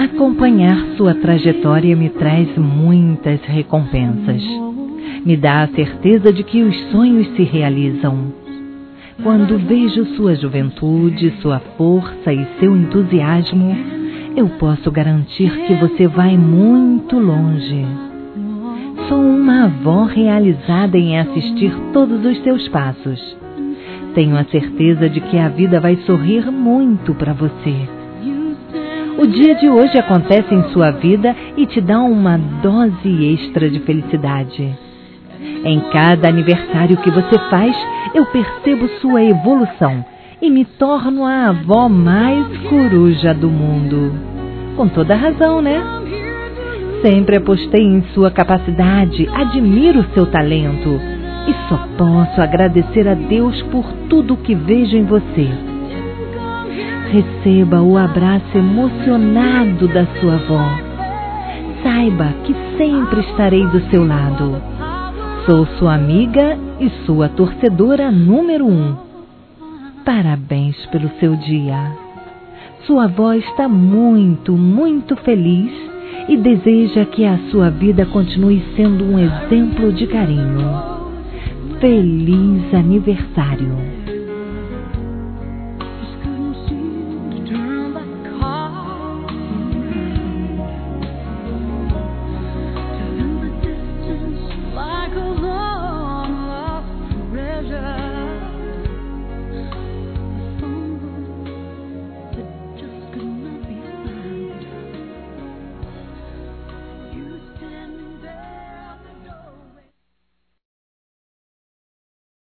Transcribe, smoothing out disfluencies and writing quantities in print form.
Acompanhar sua trajetória me traz muitas recompensas. Me dá a certeza de que os sonhos se realizam. Quando vejo sua juventude, sua força e seu entusiasmo, eu posso garantir que você vai muito longe. Sou uma avó realizada em assistir todos os seus passos. Tenho a certeza de que a vida vai sorrir muito para você. O dia de hoje acontece em sua vida e te dá uma dose extra de felicidade. Em cada aniversário que você faz, eu percebo sua evolução e me torno a avó mais coruja do mundo. Com toda razão, né? Sempre apostei em sua capacidade, admiro seu talento e só posso agradecer a Deus por tudo o que vejo em você. Receba o abraço emocionado da sua avó. Saiba que sempre estarei do seu lado. Sou sua amiga e sua torcedora número 1. Parabéns pelo seu dia. Sua avó está muito, muito feliz e deseja que a sua vida continue sendo um exemplo de carinho. Feliz aniversário!